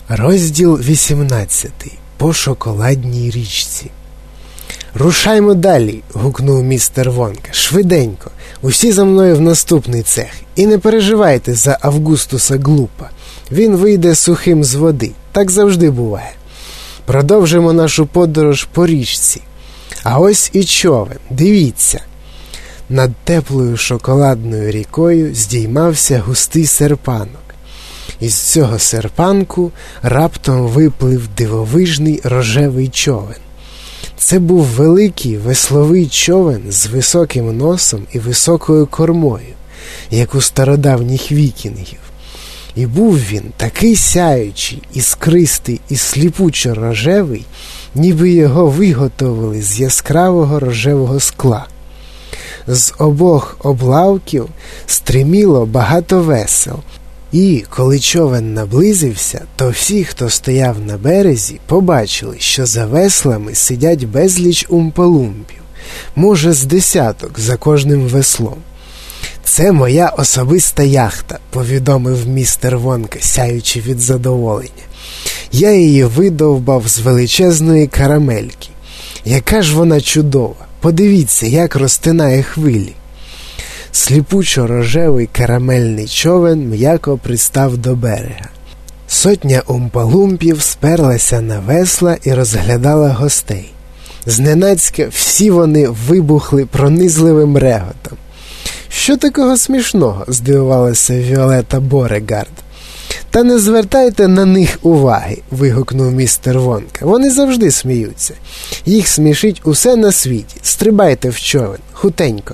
Розділ 18. По шоколадній річці. «Рушаймо далі!» – гукнув містер Вонка. «Швиденько! Усі за мною в наступний цех. І не переживайте за Августуса Глупа. Він вийде сухим з води. Так завжди буває. Продовжимо нашу подорож по річці. А ось і човен. Дивіться!» Над теплою шоколадною рікою здіймався густий серпанок. Із цього серпанку раптом виплив дивовижний рожевий човен. Це був великий весловий човен з високим носом і високою кормою, як у стародавніх вікінгів. І був він такий сяючий, іскристий і сліпучо рожевий, ніби його виготовили з яскравого рожевого скла. З обох облавків стриміло багато весел, і, коли човен наблизився, то всі, хто стояв на березі, побачили, що за веслами сидять безліч умпалумпів, може з десяток за кожним веслом. «Це моя особиста яхта», – повідомив містер Вонка, сяючи від задоволення. «Я її видовбав з величезної карамельки. Яка ж вона чудова! Подивіться, як розтинає хвилі!» Сліпучо-рожевий карамельний човен м'яко пристав до берега. Сотня умпалумпів сперлася на весла і розглядала гостей. Зненацька всі вони вибухли пронизливим реготом. «Що такого смішного?» – здивувалася Віолета Борегард. «Та не звертайте на них уваги!» – вигукнув містер Вонка. «Вони завжди сміються. Їх смішить усе на світі. Стрибайте в човен. Хутенько!»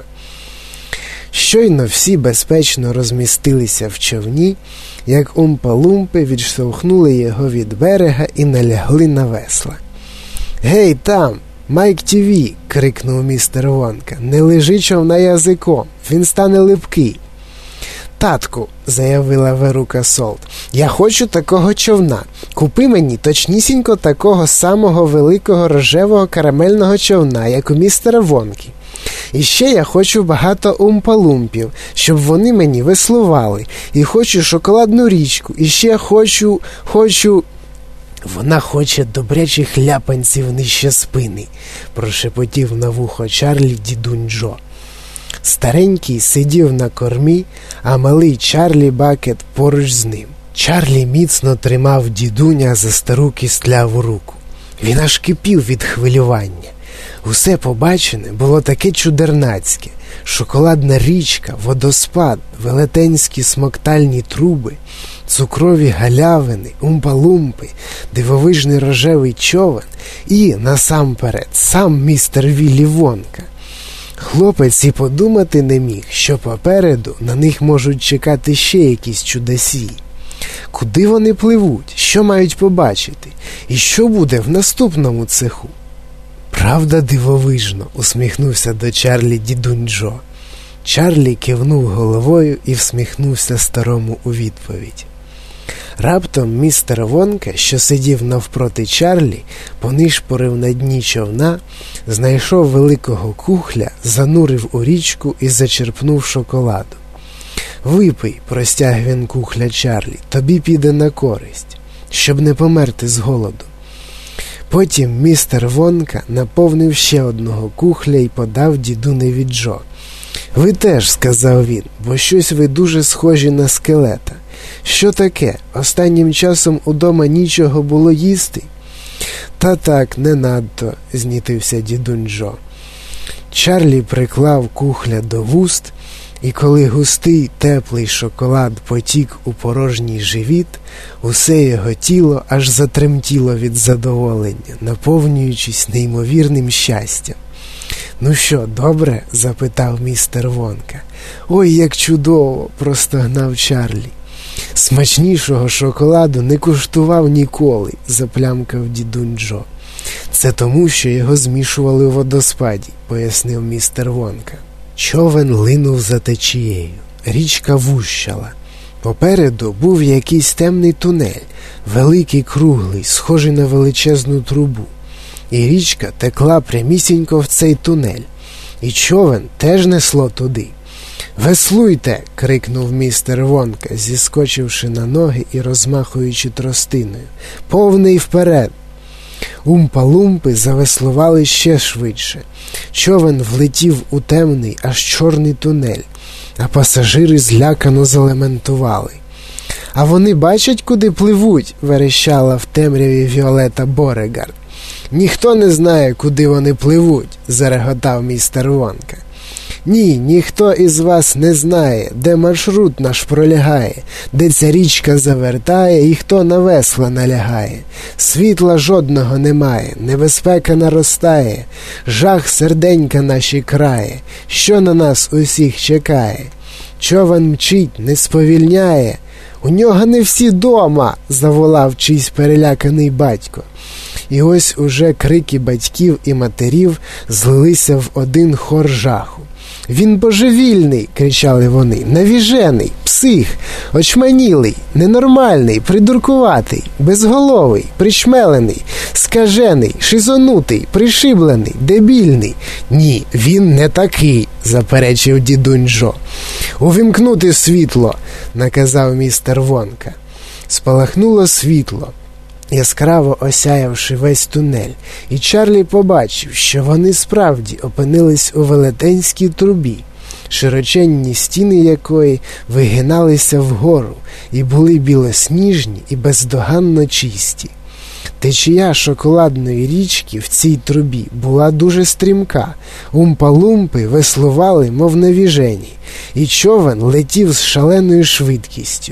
Щойно всі безпечно розмістилися в човні, як умпалумпи відштовхнули його від берега і налягли на весла. «Гей, там! Майк Тіві!» – крикнув містер Вонка. «Не лежи човна язиком, він стане липкий!» «Татку!» – заявила Верука Солт. «Я хочу такого човна. Купи мені точнісінько такого самого великого рожевого карамельного човна, як у містера Вонки. І ще я хочу багато умпалумпів, щоб вони мені веслували. І хочу шоколадну річку. І ще хочу... «Вона хоче добрячих ляпанців нижче спини», – прошепотів на вухо Чарлі дідунь Джо. Старенький сидів на кормі, а малий Чарлі Бакет поруч з ним. Чарлі міцно тримав дідуня за стару кістляву руку. Він аж кипів від хвилювання. Усе побачене було таке чудернацьке. Шоколадна річка, водоспад, велетенські смоктальні труби, цукрові галявини, умпалумпи, дивовижний рожевий човен і, насамперед, сам містер Віллі Вонка. Хлопець і подумати не міг, що попереду на них можуть чекати ще якісь чудасії. Куди вони пливуть? Що мають побачити? І що буде в наступному цеху? «Правда дивовижно», – усміхнувся до Чарлі дідунь Джо. Чарлі кивнув головою і всміхнувся старому у відповідь. Раптом містер Вонка, що сидів навпроти Чарлі, понишпорив на дні човна, знайшов великого кухля, занурив у річку і зачерпнув шоколаду. «Випий», – простяг він кухля Чарлі, – «тобі піде на користь, щоб не померти з голоду». Потім містер Вонка наповнив ще одного кухля і подав дідуневі Джо. «Ви теж», – сказав він, – «бо щось ви дуже схожі на скелета. Що таке? Останнім часом удома нічого було їсти?» «Та так, не надто», – знітився дідунь Джо. Чарлі приклав кухля до вуст, і коли густий теплий шоколад потік у порожній живіт, усе його тіло аж затремтіло від задоволення, наповнюючись неймовірним щастям. «Ну що, добре?» – запитав містер Вонка. «Ой, як чудово!» – простогнав Чарлі. «Смачнішого шоколаду не куштував ніколи», – заплямкав дідунь Джо. «Це тому, що його змішували у водоспаді», – пояснив містер Вонка. Човен линув за течією. Річка вущала. Попереду був якийсь темний тунель, великий круглий, схожий на величезну трубу. І річка текла прямісінько в цей тунель. І човен теж несло туди. «Веслуйте!» – крикнув містер Вонка, зіскочивши на ноги і розмахуючи тростиною. «Повний вперед!» Умпа-лумпи завеслували ще швидше. Човен влетів у темний, аж чорний тунель, а пасажири злякано залементували. «А вони бачать, куди пливуть?» – верещала в темряві Віолета Борегард. «Ніхто не знає, куди вони пливуть», – зареготав містер Вонка. «Ні, ніхто із вас не знає, де маршрут наш пролягає, де ця річка завертає і хто на весла налягає. Світла жодного немає, небезпека наростає, жах серденька наші крає, що на нас усіх чекає. Човен мчить, не сповільняє, у нього не всі дома», – заволав чийсь переляканий батько. І ось уже крики батьків і матерів злилися в один хор жаху. «Він божевільний!» – кричали вони. «Навіжений! Псих! Очманілий! Ненормальний! Придуркуватий! Безголовий! Причмелений! Скажений! Шизонутий! Пришиблений! Дебільний!» «Ні, він не такий!» – заперечив дідунь Джо. «Увімкнути світло!» – наказав містер Вонка. Спалахнуло світло, яскраво осяявши весь тунель, і Чарлі побачив, що вони справді опинились у велетенській трубі, широченні стіни якої вигиналися вгору і були білосніжні і бездоганно чисті. Течія шоколадної річки в цій трубі була дуже стрімка, умпа-лумпи веслували, мов навіжені, і човен летів з шаленою швидкістю.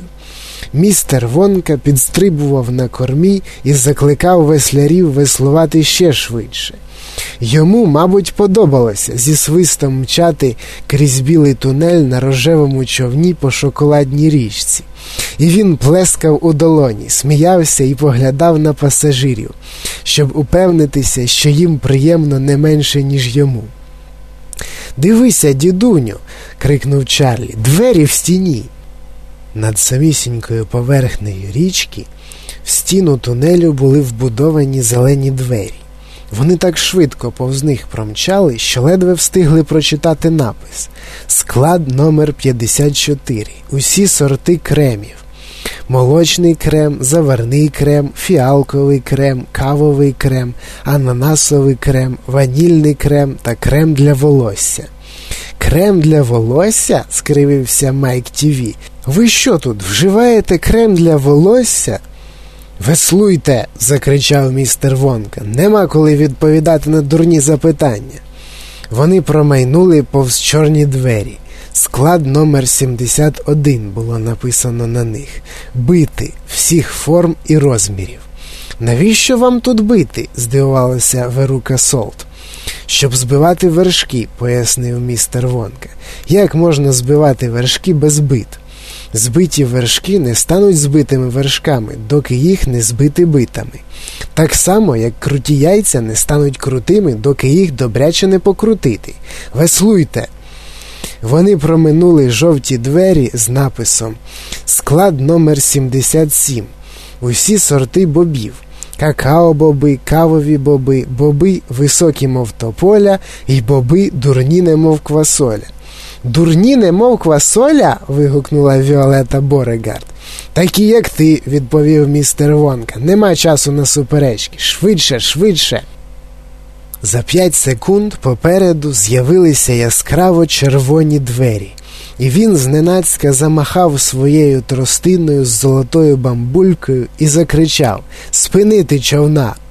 Містер Вонка підстрибував на кормі і закликав веслярів веслувати ще швидше. Йому, мабуть, подобалося зі свистом мчати крізь білий тунель на рожевому човні по шоколадній річці. І він плескав у долоні, сміявся і поглядав на пасажирів, щоб упевнитися, що їм приємно не менше, ніж йому. «Дивися, дідуню!» – крикнув Чарлі. «Двері в стіні!» Над самісінькою поверхнею річки в стіну тунелю були вбудовані зелені двері. Вони так швидко повз них промчали, що ледве встигли прочитати напис «Склад номер 54. Усі сорти кремів. Молочний крем, заварний крем, фіалковий крем, кавовий крем, ананасовий крем, ванільний крем та крем для волосся». «Крем для волосся?» – скривився Майк ТВ. «Ви що тут, вживаєте крем для волосся?» «Веслуйте!» – закричав містер Вонка. «Нема коли відповідати на дурні запитання». Вони промайнули повз чорні двері. Склад номер 71 було написано на них. «Бити всіх форм і розмірів». «Навіщо вам тут бити?» – здивувалася Верука Солт. «Щоб збивати вершки», – пояснив містер Вонка. «Як можна збивати вершки без бит? Збиті вершки не стануть збитими вершками, доки їх не збити битами. Так само, як круті яйця не стануть крутими, доки їх добряче не покрутити. Веслуйте!» Вони проминули жовті двері з написом «Склад номер 77. Усі сорти бобів. Какао-боби, кавові боби, боби високі, мов тополя, і боби дурні, немов квасоля». «Дурні, немов квасоля?» – вигукнула Віолета Борегард. «Такі, як ти», – відповів містер Вонка. «Нема часу на суперечки. Швидше, швидше!» За 5 секунд попереду з'явилися яскраво червоні двері, і він зненацька замахав своєю тростиною з золотою бамбулькою і закричав: «Спинити човна!